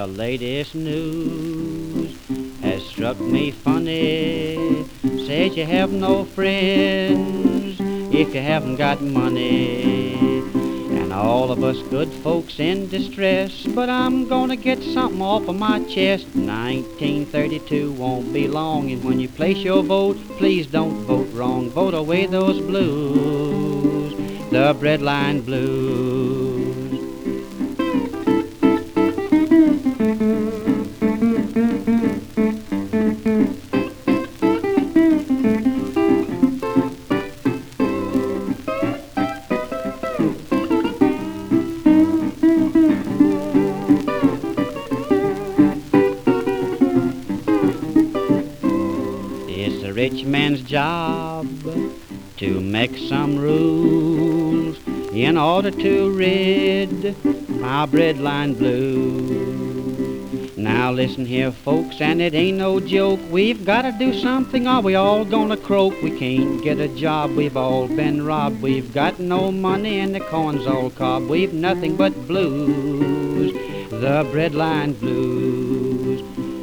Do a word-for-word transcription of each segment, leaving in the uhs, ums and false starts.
latest news has struck me funny. Says you have no friends if you haven't got money. And all of us good folks in distress, but I'm gonna get something off of my chest. nineteen thirty-two won't be long, and when you place your vote, please don't vote wrong. Vote away those blues, the breadline blues. It's a rich man's job to make some rules in order to rid our breadline blues. Now listen here, folks, and it ain't no joke. We've got to do something or we all gonna croak. We can't get a job, we've all been robbed. We've got no money and the corn's all cob. We've nothing but blues, the breadline blues.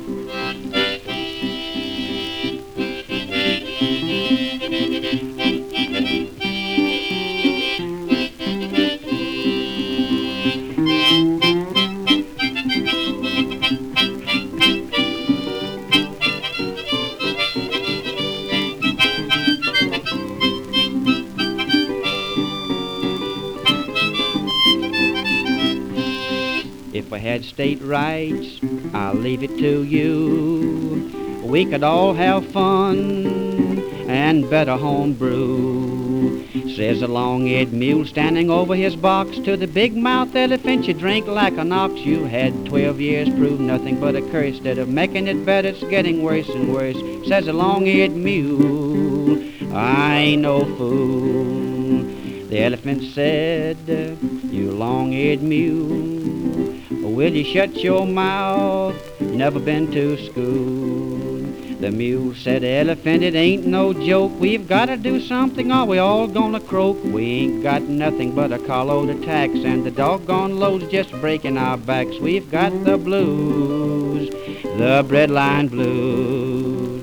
If we had state rights, I'll leave it to you. We could all have fun and better home brew. Says a long-eared mule standing over his box to the big-mouthed elephant, you drink like an ox. You had twelve years, proved nothing but a curse. Instead of making it better, it's getting worse and worse. Says a long-eared mule, I ain't no fool. The elephant said, you long-eared mule, will you shut your mouth? Never been to school. The mule said, elephant, it ain't no joke. We've got to do something or we all gonna croak. We ain't got nothing but a carload of tacks, and the doggone load's just breaking our backs. We've got the blues, the breadline blues.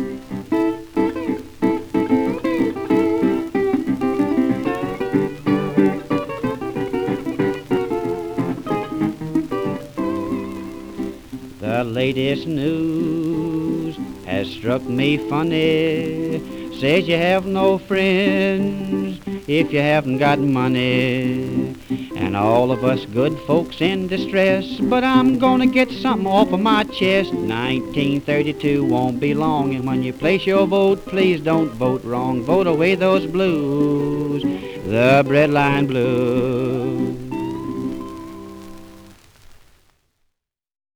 The latest news has struck me funny. Says you have no friends if you haven't got money. And all of us good folks in distress, but I'm gonna get something off of my chest. nineteen thirty-two won't be long, and when you place your vote, please don't vote wrong. Vote away those blues, the breadline blues.